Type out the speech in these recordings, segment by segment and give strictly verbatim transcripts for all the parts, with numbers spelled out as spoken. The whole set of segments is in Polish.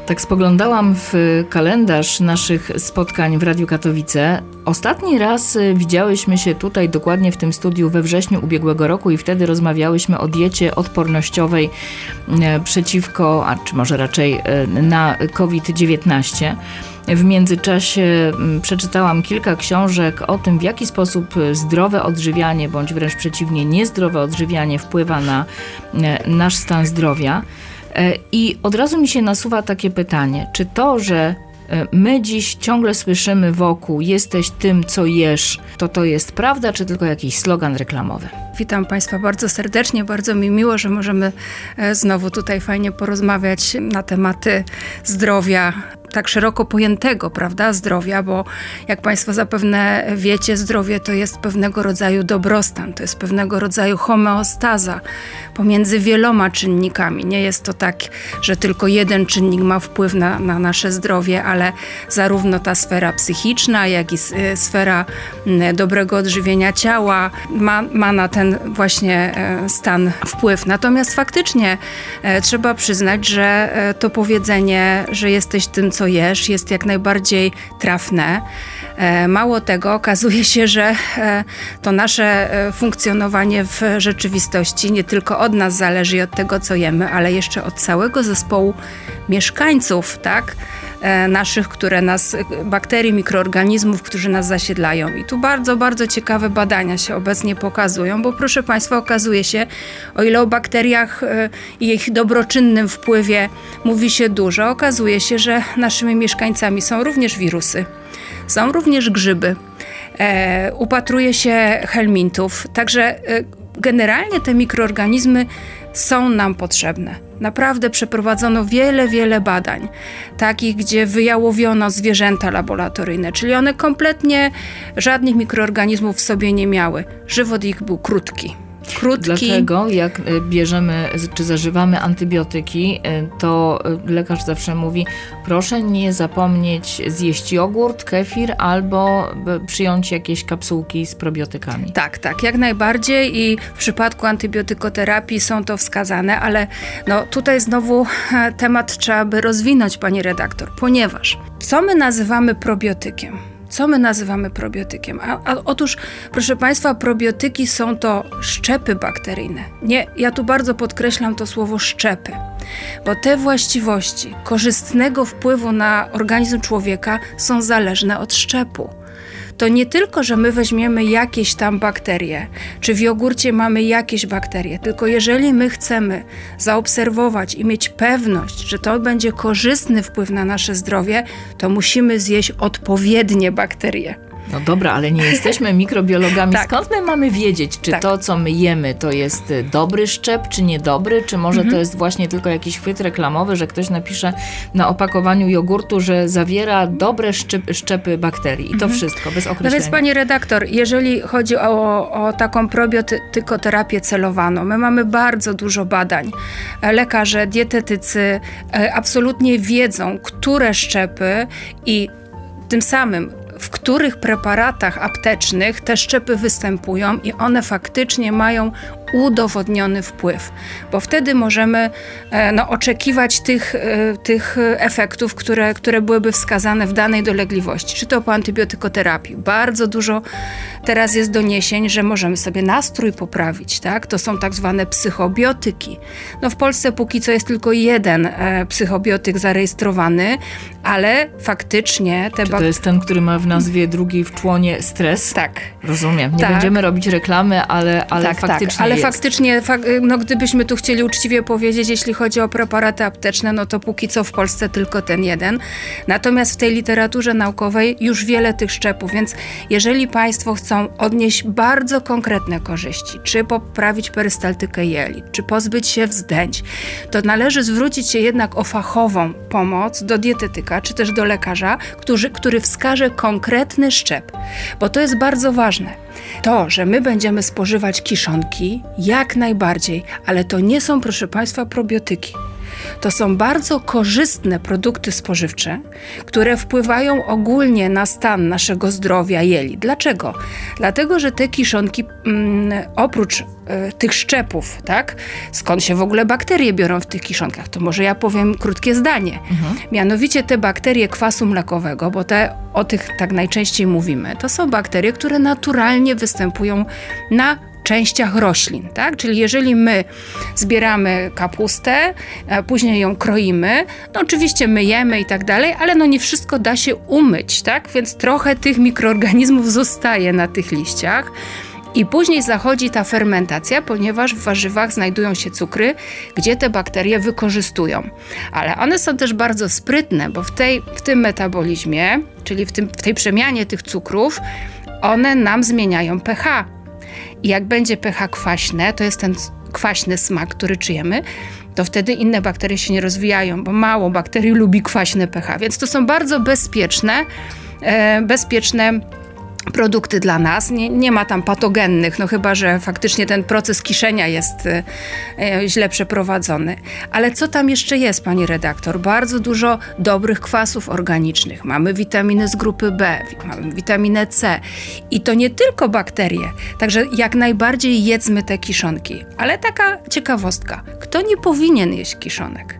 Tak spoglądałam w kalendarz naszych spotkań w Radiu Katowice. Ostatni raz widziałyśmy się tutaj dokładnie w tym studiu we wrześniu ubiegłego roku i wtedy rozmawiałyśmy o diecie odpornościowej przeciwko, a czy może raczej na kowid dziewiętnaście. W międzyczasie przeczytałam kilka książek o tym, w jaki sposób zdrowe odżywianie, bądź wręcz przeciwnie, niezdrowe odżywianie wpływa na nasz stan zdrowia. I od razu mi się nasuwa takie pytanie, czy to, że my dziś ciągle słyszymy wokół jesteś tym, co jesz, to to jest prawda, czy tylko jakiś slogan reklamowy? Witam Państwa bardzo serdecznie, bardzo mi miło, że możemy znowu tutaj fajnie porozmawiać na tematy zdrowia, tak szeroko pojętego, prawda, zdrowia, bo jak Państwo zapewne wiecie, zdrowie to jest pewnego rodzaju dobrostan, to jest pewnego rodzaju homeostaza pomiędzy wieloma czynnikami. Nie jest to tak, że tylko jeden czynnik ma wpływ na, na nasze zdrowie, ale zarówno ta sfera psychiczna, jak i sfera dobrego odżywienia ciała ma, ma na ten właśnie stan wpływ. Natomiast faktycznie trzeba przyznać, że to powiedzenie, że jesteś tym, co jesz, jest jak najbardziej trafne. Mało tego, okazuje się, że to nasze funkcjonowanie w rzeczywistości nie tylko od nas zależy i od tego, co jemy, ale jeszcze od całego zespołu mieszkańców, tak? Naszych, które nas, bakterii, mikroorganizmów, którzy nas zasiedlają. I tu bardzo, bardzo ciekawe badania się obecnie pokazują, bo proszę Państwa, okazuje się, o ile o bakteriach i ich dobroczynnym wpływie mówi się dużo, okazuje się, że naszymi mieszkańcami są również wirusy, są również grzyby, e, upatruje się helmintów, także e, generalnie te mikroorganizmy są nam potrzebne. Naprawdę przeprowadzono wiele, wiele badań, takich, gdzie wyjałowiono zwierzęta laboratoryjne, czyli one kompletnie żadnych mikroorganizmów w sobie nie miały. Żywot ich był krótki. Krótki. Dlatego jak bierzemy czy zażywamy antybiotyki, to lekarz zawsze mówi, proszę nie zapomnieć zjeść jogurt, kefir albo przyjąć jakieś kapsułki z probiotykami. Tak, tak, jak najbardziej i w przypadku antybiotykoterapii są to wskazane, ale no tutaj znowu temat trzeba by rozwinąć, pani redaktor, ponieważ co my nazywamy probiotykiem? Co my nazywamy probiotykiem? A, a otóż, proszę Państwa, probiotyki są to szczepy bakteryjne. Nie, ja tu bardzo podkreślam to słowo szczepy, bo te właściwości korzystnego wpływu na organizm człowieka są zależne od szczepu. To nie tylko, że my weźmiemy jakieś tam bakterie, czy w jogurcie mamy jakieś bakterie, tylko jeżeli my chcemy zaobserwować i mieć pewność, że to będzie korzystny wpływ na nasze zdrowie, to musimy zjeść odpowiednie bakterie. No dobra, ale nie jesteśmy mikrobiologami. Tak. Skąd my mamy wiedzieć, czy tak. to, co my jemy, to jest dobry szczep, czy niedobry, czy może mhm. to jest właśnie tylko jakiś chwyt reklamowy, że ktoś napisze na opakowaniu jogurtu, że zawiera dobre szczep, szczepy bakterii i to mhm. wszystko, bez określenia. No więc pani redaktor, jeżeli chodzi o, o taką probiotykoterapię celowaną, my mamy bardzo dużo badań. Lekarze, dietetycy absolutnie wiedzą, które szczepy i tym samym w których preparatach aptecznych te szczepy występują i one faktycznie mają udowodniony wpływ, bo wtedy możemy no, oczekiwać tych, tych efektów, które, które byłyby wskazane w danej dolegliwości, czy to po antybiotykoterapii. Bardzo dużo teraz jest doniesień, że możemy sobie nastrój poprawić, tak? To są tak zwane psychobiotyki. No w Polsce póki co jest tylko jeden e, psychobiotyk zarejestrowany, ale faktycznie te... Czy to jest ten, który ma w nazwie drugiej w członie stres? Tak. Rozumiem. Nie tak. będziemy robić reklamy, ale, ale tak, faktycznie tak. Ale jest. faktycznie, no gdybyśmy tu chcieli uczciwie powiedzieć, jeśli chodzi o preparaty apteczne, no to póki co w Polsce tylko ten jeden. Natomiast w tej literaturze naukowej już wiele tych szczepów, więc jeżeli Państwo chcą odnieść bardzo konkretne korzyści, czy poprawić perystaltykę jelit, czy pozbyć się wzdęć, to należy zwrócić się jednak o fachową pomoc do dietetyka, czy też do lekarza, który, który wskaże konkretny szczep, bo to jest bardzo ważne. To, że my będziemy spożywać kiszonki, jak najbardziej, ale to nie są, proszę Państwa, probiotyki. to są bardzo korzystne produkty spożywcze, które wpływają ogólnie na stan naszego zdrowia jelit. Dlaczego? Dlatego, że te kiszonki mm, oprócz y, tych szczepów, tak? Skąd się w ogóle bakterie biorą w tych kiszonkach? To może ja powiem krótkie zdanie. Mhm. Mianowicie te bakterie kwasu mlekowego, bo te, o tych tak najczęściej mówimy, to są bakterie, które naturalnie występują na częściach roślin, tak? Czyli jeżeli my zbieramy kapustę, a później ją kroimy, no oczywiście myjemy i tak dalej, ale no nie wszystko da się umyć, tak? Więc trochę tych mikroorganizmów zostaje na tych liściach. I później zachodzi ta fermentacja, ponieważ w warzywach znajdują się cukry, gdzie te bakterie wykorzystują. Ale one są też bardzo sprytne, bo w, tej, w tym metabolizmie, czyli w, tym, w tej przemianie tych cukrów, one nam zmieniają pH. I jak będzie pH kwaśne, to jest ten kwaśny smak, który czujemy, to wtedy inne bakterie się nie rozwijają, bo mało bakterii lubi kwaśne pH. Więc to są bardzo bezpieczne, e, bezpieczne produkty dla nas. Nie, nie ma tam patogennych, no chyba że faktycznie ten proces kiszenia jest e, źle przeprowadzony. Ale co tam jeszcze jest, pani redaktor? Bardzo dużo dobrych kwasów organicznych. Mamy witaminy z grupy B, mamy witaminę C. I to nie tylko bakterie. Także jak najbardziej jedzmy te kiszonki. Ale taka ciekawostka. Kto nie powinien jeść kiszonek?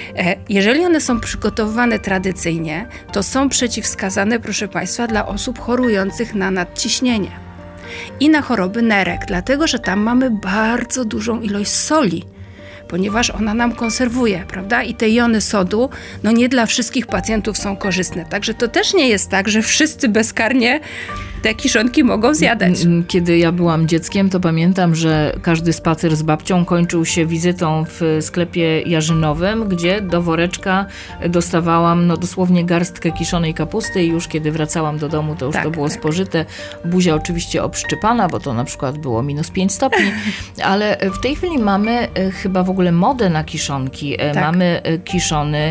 Jeżeli one są przygotowywane tradycyjnie, to są przeciwwskazane, proszę Państwa, dla osób chorujących na nadciśnienie i na choroby nerek, dlatego że tam mamy bardzo dużą ilość soli, ponieważ ona nam konserwuje, prawda? I te jony sodu, no nie dla wszystkich pacjentów są korzystne. Także to też nie jest tak, że wszyscy bezkarnie te kiszonki mogą zjadać. Kiedy ja byłam dzieckiem, to pamiętam, że każdy spacer z babcią kończył się wizytą w sklepie jarzynowym, gdzie do woreczka dostawałam no dosłownie garstkę kiszonej kapusty i już kiedy wracałam do domu, to już tak, to było tak. spożyte. Buzia oczywiście obszczypana, bo to na przykład było minus pięć stopni, ale w tej chwili mamy chyba w ogóle modę na kiszonki. Tak. Mamy kiszony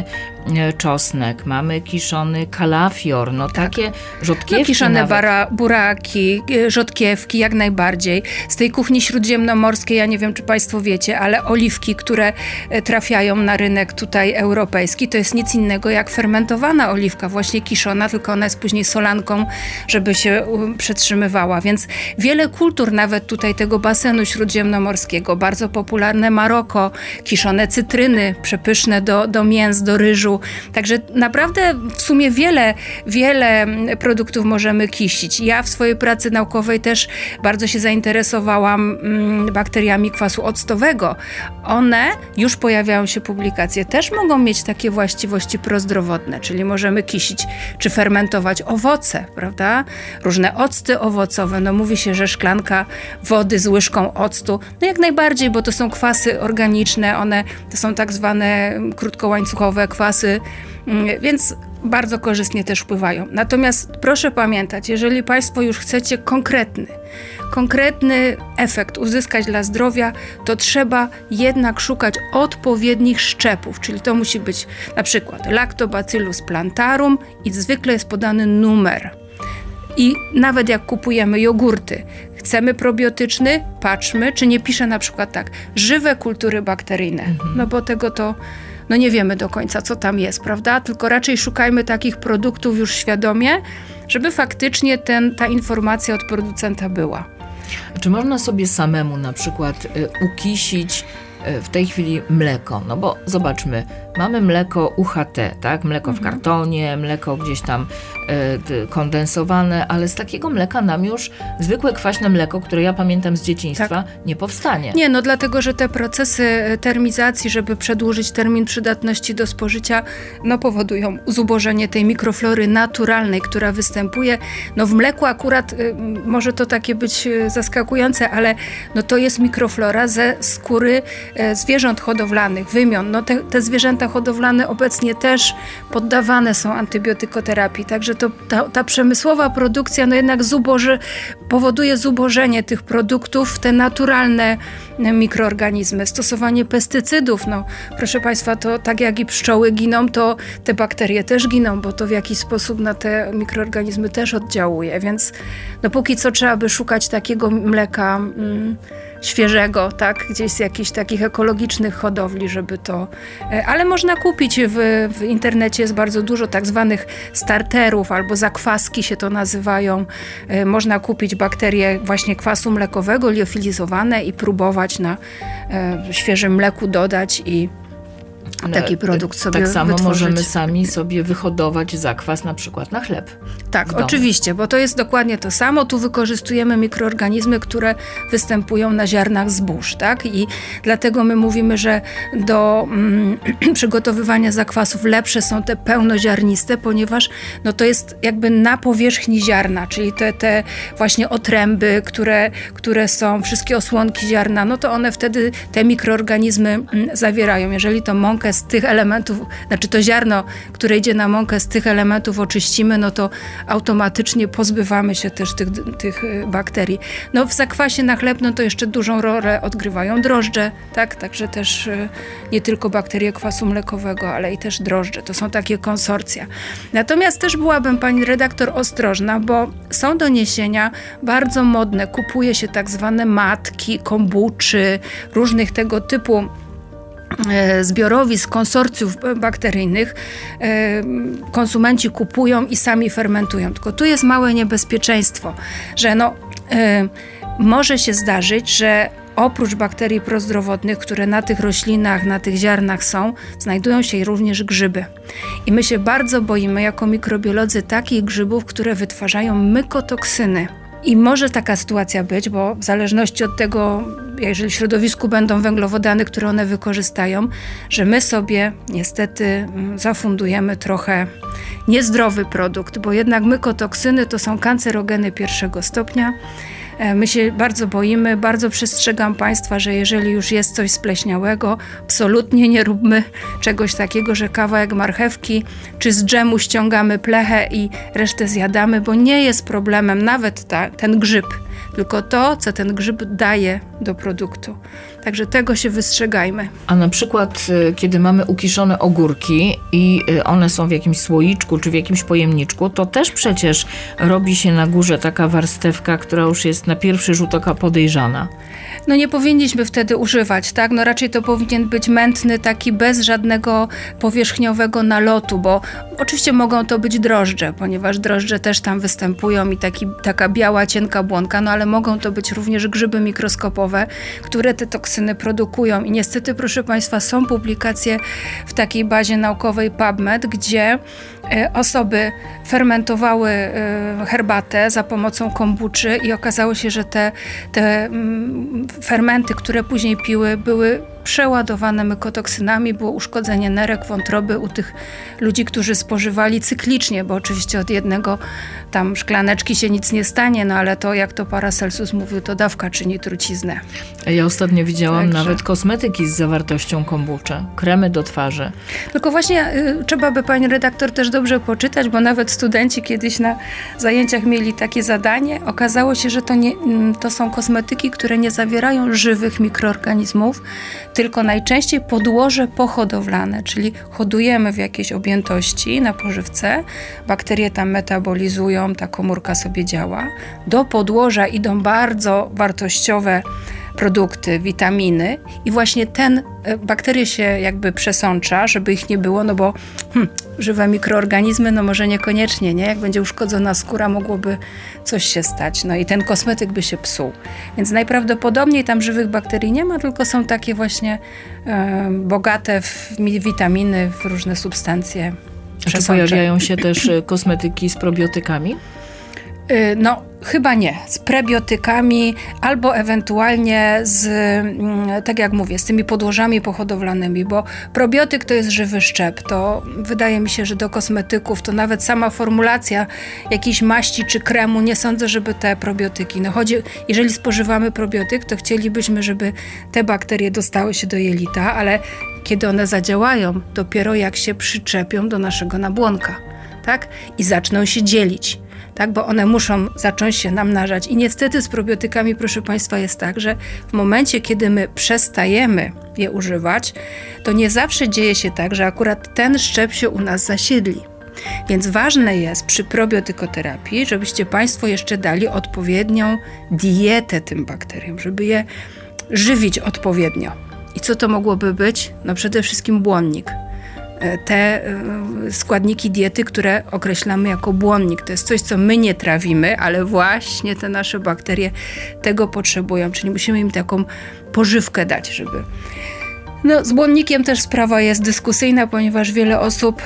czosnek, mamy kiszony kalafior, no tak. takie rzodkiewki. No, kiszone nawet. bara, buraki, rzodkiewki, jak najbardziej. Z tej kuchni śródziemnomorskiej, ja nie wiem, czy Państwo wiecie, ale oliwki, które trafiają na rynek tutaj europejski, to jest nic innego jak fermentowana oliwka, właśnie kiszona, tylko ona jest później solanką, żeby się przetrzymywała. Więc wiele kultur nawet tutaj tego basenu śródziemnomorskiego, bardzo popularne Maroko, kiszone cytryny, przepyszne do, do mięs, do ryżu. Także naprawdę w sumie wiele, wiele produktów możemy kiścić. Ja w swojej pracy naukowej też bardzo się zainteresowałam mm, bakteriami kwasu octowego. One, już pojawiają się publikacje, też mogą mieć takie właściwości prozdrowotne, czyli możemy kiścić czy fermentować owoce, prawda? Różne octy owocowe. No mówi się, że szklanka wody z łyżką octu, no jak najbardziej, bo to są kwasy organiczne, one to są tak zwane krótkołańcuchowe kwasy, więc bardzo korzystnie też wpływają. Natomiast proszę pamiętać, jeżeli Państwo już chcecie konkretny, konkretny efekt uzyskać dla zdrowia, to trzeba jednak szukać odpowiednich szczepów, czyli to musi być na przykład Lactobacillus plantarum i zwykle jest podany numer. I nawet jak kupujemy jogurty, chcemy probiotyczny, patrzmy, czy nie pisze na przykład tak, żywe kultury bakteryjne, mhm. no bo tego to no nie wiemy do końca, co tam jest, prawda? Tylko raczej szukajmy takich produktów już świadomie, żeby faktycznie ten, ta informacja od producenta była. Czy można sobie samemu na przykład y, ukisić y, w tej chwili mleko? No bo zobaczmy, mamy mleko U H T, tak? Mleko mhm. w kartonie, mleko gdzieś tam y, kondensowane, ale z takiego mleka nam już zwykłe kwaśne mleko, które ja pamiętam z dzieciństwa, tak. nie powstanie. Nie, no dlatego, że te procesy termizacji, żeby przedłużyć termin przydatności do spożycia, no powodują zubożenie tej mikroflory naturalnej, która występuje. No w mleku akurat y, może to takie być zaskakujące, ale no to jest mikroflora ze skóry y, zwierząt hodowlanych, wymion. No te, te zwierzęta hodowlane obecnie też poddawane są antybiotykoterapii, także to, ta, ta przemysłowa produkcja no jednak zuboży, powoduje zubożenie tych produktów w te naturalne mikroorganizmy. Stosowanie pestycydów, no proszę Państwa, to tak jak i pszczoły giną, to te bakterie też giną, bo to w jakiś sposób na te mikroorganizmy też oddziałuje, więc no póki co trzeba by szukać takiego mleka mm, świeżego, tak, gdzieś z jakichś takich ekologicznych hodowli, żeby to... Ale można kupić w, w internecie, jest bardzo dużo tak zwanych starterów albo zakwaski się to nazywają. Można kupić bakterie właśnie kwasu mlekowego, liofilizowane i próbować na e, świeżym mleku dodać i taki produkt sobie Tak samo wytworzyć. możemy sami sobie wyhodować zakwas na przykład na chleb. Tak, oczywiście, bo to jest dokładnie to samo. Tu wykorzystujemy mikroorganizmy, które występują na ziarnach zbóż, tak? I dlatego my mówimy, że do mm, przygotowywania zakwasów lepsze są te pełnoziarniste, ponieważ no, to jest jakby na powierzchni ziarna, czyli te, te właśnie otręby, które, które są, wszystkie osłonki ziarna, no to one wtedy te mikroorganizmy mm, zawierają. Jeżeli to mąkę z tych elementów, znaczy to ziarno, które idzie na mąkę z tych elementów oczyścimy, no to automatycznie pozbywamy się też tych, tych bakterii. No w zakwasie na chleb, no to jeszcze dużą rolę odgrywają drożdże, tak? Także też nie tylko bakterie kwasu mlekowego, ale i też drożdże. To są takie konsorcja. Natomiast też byłabym, pani redaktor, ostrożna, bo są doniesienia bardzo modne. Kupuje się tak zwane matki, kombuczy, różnych tego typu zbiorowisk, konsorcjów bakteryjnych konsumenci kupują i sami fermentują. Tylko tu jest małe niebezpieczeństwo, że no, y, może się zdarzyć, że oprócz bakterii prozdrowotnych, które na tych roślinach, na tych ziarnach są, znajdują się również grzyby. I my się bardzo boimy jako mikrobiolodzy takich grzybów, które wytwarzają mykotoksyny. I może taka sytuacja być, bo w zależności od tego, jeżeli w środowisku będą węglowodany, które one wykorzystają, że my sobie niestety zafundujemy trochę niezdrowy produkt, bo jednak mykotoksyny to są kancerogeny pierwszego stopnia. My się bardzo boimy, bardzo przestrzegam Państwa, że jeżeli już jest coś spleśniałego, absolutnie nie róbmy czegoś takiego, że kawałek marchewki czy z dżemu ściągamy plechę i resztę zjadamy, bo nie jest problemem nawet ta, ten grzyb, tylko to, co ten grzyb daje do produktu. Także tego się wystrzegajmy. A na przykład, kiedy mamy ukiszone ogórki i one są w jakimś słoiczku czy w jakimś pojemniczku, to też przecież robi się na górze taka warstewka, która już jest na pierwszy rzut oka podejrzana. No nie powinniśmy wtedy używać, tak? No raczej to powinien być mętny, taki bez żadnego powierzchniowego nalotu, bo oczywiście mogą to być drożdże, ponieważ drożdże też tam występują i taki, taka biała, cienka błonka, no ale mogą to być również grzyby mikroskopowe, które te toksyny produkują. I niestety, proszę Państwa, są publikacje w takiej bazie naukowej PubMed, gdzie osoby fermentowały herbatę za pomocą kombuczy i okazało się, że te, te fermenty, które później piły, były przeładowane mykotoksynami, było uszkodzenie nerek, wątroby u tych ludzi, którzy spożywali cyklicznie, bo oczywiście od jednego tam szklaneczki się nic nie stanie, no ale to, jak to Paracelsus mówił, to dawka czyni truciznę. Ja ostatnio widziałam Także. nawet kosmetyki z zawartością kombuczy, kremy do twarzy. Tylko właśnie y, trzeba by, pani redaktor, też dobrze poczytać, bo nawet studenci kiedyś na zajęciach mieli takie zadanie. Okazało się, że to, nie, to są kosmetyki, które nie zawierają żywych mikroorganizmów, tylko najczęściej podłoże pohodowlane, czyli hodujemy w jakiejś objętości na pożywce, bakterie tam metabolizują, ta komórka sobie działa. Do podłoża idą bardzo wartościowe produkty, witaminy i właśnie ten bakterie się jakby przesącza, żeby ich nie było, no bo hmm, żywe mikroorganizmy, no może niekoniecznie, nie? Jak będzie uszkodzona skóra, mogłoby coś się stać, no i ten kosmetyk by się psuł. Więc najprawdopodobniej tam żywych bakterii nie ma, tylko są takie właśnie e, bogate w witaminy, w różne substancje Czy pojawiają się też kosmetyki z probiotykami? No, chyba nie. Z prebiotykami albo ewentualnie z, tak jak mówię, z tymi podłożami pohodowlanymi, bo probiotyk to jest żywy szczep. To wydaje mi się, że do kosmetyków to nawet sama formulacja jakiejś maści czy kremu, nie sądzę, żeby te probiotyki. No chodzi, jeżeli spożywamy probiotyk, to chcielibyśmy, żeby te bakterie dostały się do jelita, ale kiedy one zadziałają, dopiero jak się przyczepią do naszego nabłonka, tak? I zaczną się dzielić. Tak, bo one muszą zacząć się namnażać. I niestety z probiotykami, proszę Państwa, jest tak, że w momencie, kiedy my przestajemy je używać, to nie zawsze dzieje się tak, że akurat ten szczep się u nas zasiedli. Więc ważne jest przy probiotykoterapii, żebyście Państwo jeszcze dali odpowiednią dietę tym bakteriom, żeby je żywić odpowiednio. I co to mogłoby być? No przede wszystkim błonnik. Te składniki diety, które określamy jako błonnik. To jest coś, co my nie trawimy, ale właśnie te nasze bakterie tego potrzebują, czyli musimy im taką pożywkę dać, żeby... No, z błonnikiem też sprawa jest dyskusyjna, ponieważ wiele osób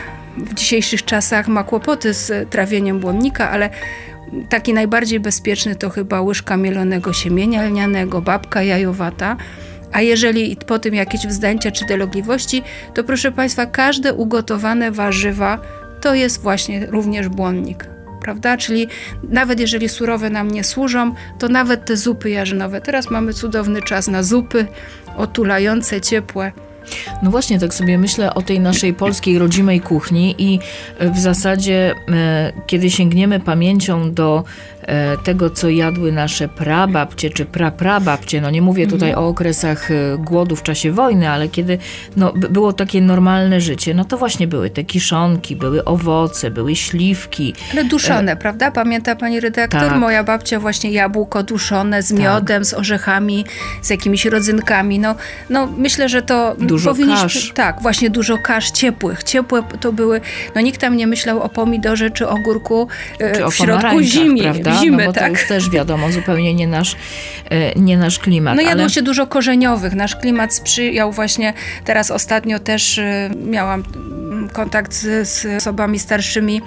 w dzisiejszych czasach ma kłopoty z trawieniem błonnika, ale taki najbardziej bezpieczny to chyba łyżka mielonego siemienia lnianego, babka jajowata. A jeżeli po tym jakieś wzdęcia czy dolegliwości, to proszę Państwa, każde ugotowane warzywa to jest właśnie również błonnik, prawda? Czyli nawet jeżeli surowe nam nie służą, to nawet te zupy jarzynowe. Teraz mamy cudowny czas na zupy otulające, ciepłe. No właśnie, tak sobie myślę o tej naszej polskiej rodzimej kuchni i w zasadzie e, kiedy sięgniemy pamięcią do e, tego, co jadły nasze prababcie czy praprababcie, no nie mówię tutaj mm. o okresach e, głodu w czasie wojny, ale kiedy no, b- było takie normalne życie, no to właśnie były te kiszonki, były owoce, były śliwki. Ale duszone, e, prawda? Pamięta pani redaktor? Tak. Moja babcia właśnie jabłko duszone z miodem, tak. z orzechami, z jakimiś rodzynkami. No, no myślę, że to... Dużo kasz. Tak, właśnie dużo kasz ciepłych. Ciepłe to były, no nikt tam nie myślał o pomidorze czy ogórku czy w o środku zimy, prawda? zimy, no bo tak. to już też wiadomo, zupełnie nie nasz, nie nasz klimat. No jadło ale... się dużo korzeniowych. Nasz klimat sprzyjał właśnie, teraz ostatnio też miałam kontakt z, z osobami starszymi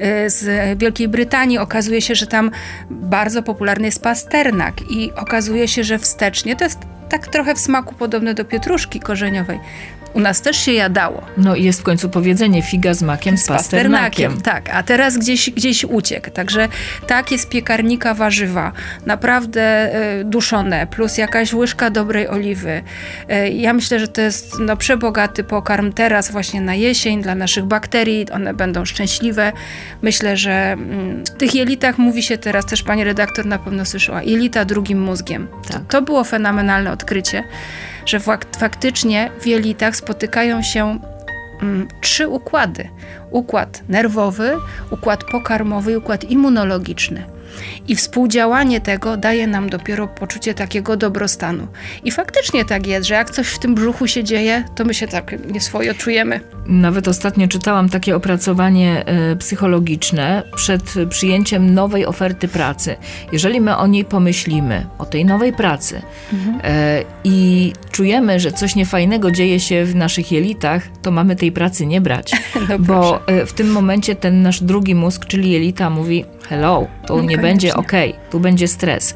z Wielkiej Brytanii. Okazuje się, że tam bardzo popularny jest pasternak i okazuje się, że wstecznie to jest tak trochę w smaku podobne do pietruszki korzeniowej. U nas też się jadało. No i jest w końcu powiedzenie figa z makiem, z, z pasternakiem. pasternakiem. Tak, a teraz gdzieś, gdzieś uciekł. Także tak jest piekarnika warzywa. Naprawdę y, duszone, plus jakaś łyżka dobrej oliwy. Y, ja myślę, że to jest no, przebogaty pokarm teraz właśnie na jesień dla naszych bakterii. One będą szczęśliwe. Myślę, że mm, w tych jelitach mówi się teraz, też pani redaktor na pewno słyszała, jelita drugim mózgiem. Tak. To, to było fenomenalne odkrycie, że fakt, faktycznie w jelitach spotykają się mm, trzy układy. Układ nerwowy, układ pokarmowy i układ immunologiczny. I współdziałanie tego daje nam dopiero poczucie takiego dobrostanu. I faktycznie tak jest, że jak coś w tym brzuchu się dzieje, to my się tak nieswojo czujemy. Nawet ostatnio czytałam takie opracowanie e, psychologiczne przed przyjęciem nowej oferty pracy. Jeżeli my o niej pomyślimy, o tej nowej pracy mhm. e, i czujemy, że coś niefajnego dzieje się w naszych jelitach, to mamy tej pracy nie brać. No bo e, w tym momencie ten nasz drugi mózg, czyli jelita, mówi hello, to nie będzie okej, okay, tu będzie stres.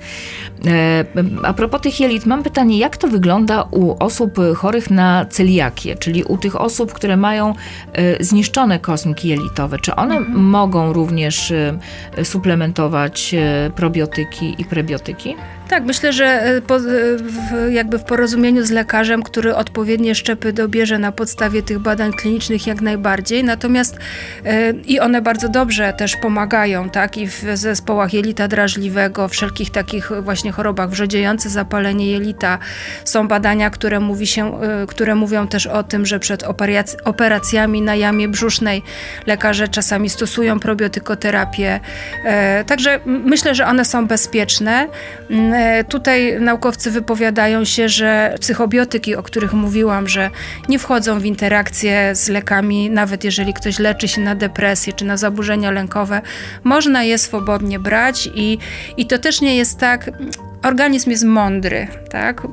E, a propos tych jelit, mam pytanie, jak to wygląda u osób chorych na celiakię, czyli u tych osób, które mają e, zniszczone kosmki jelitowe. Czy one mhm. mogą również e, suplementować e, probiotyki i prebiotyki? Tak, myślę, że po, w, jakby w porozumieniu z lekarzem, który odpowiednie szczepy dobierze na podstawie tych badań klinicznych jak najbardziej, natomiast y, i one bardzo dobrze też pomagają, tak, i w zespołach jelita drażliwego, wszelkich takich właśnie chorobach wrzodziejące zapalenie jelita. Są badania, które, mówi się, y, które mówią też o tym, że przed operac- operacjami na jamie brzusznej lekarze czasami stosują probiotykoterapię. Y, także myślę, że one są bezpieczne. Y, Tutaj naukowcy wypowiadają się, że psychobiotyki, o których mówiłam, że nie wchodzą w interakcję z lekami, nawet jeżeli ktoś leczy się na depresję czy na zaburzenia lękowe, można je swobodnie brać i, i to też nie jest tak... Organizm jest mądry, tak?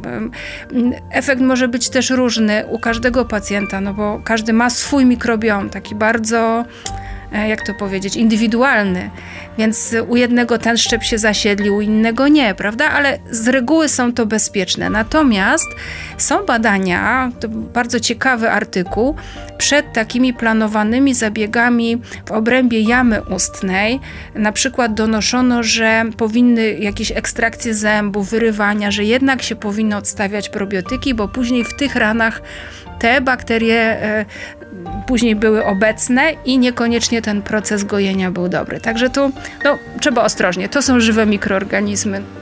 Efekt może być też różny u każdego pacjenta, no bo każdy ma swój mikrobiom, taki bardzo, jak to powiedzieć, indywidualny. Więc u jednego ten szczep się zasiedli, u innego nie, prawda? Ale z reguły są to bezpieczne. Natomiast są badania, to bardzo ciekawy artykuł, przed takimi planowanymi zabiegami w obrębie jamy ustnej, na przykład donoszono, że powinny jakieś ekstrakcje zębów, wyrywania, że jednak się powinno odstawiać probiotyki, bo później w tych ranach te bakterie e, później były obecne i niekoniecznie ten proces gojenia był dobry. Także tu no, trzeba ostrożnie. To są żywe mikroorganizmy.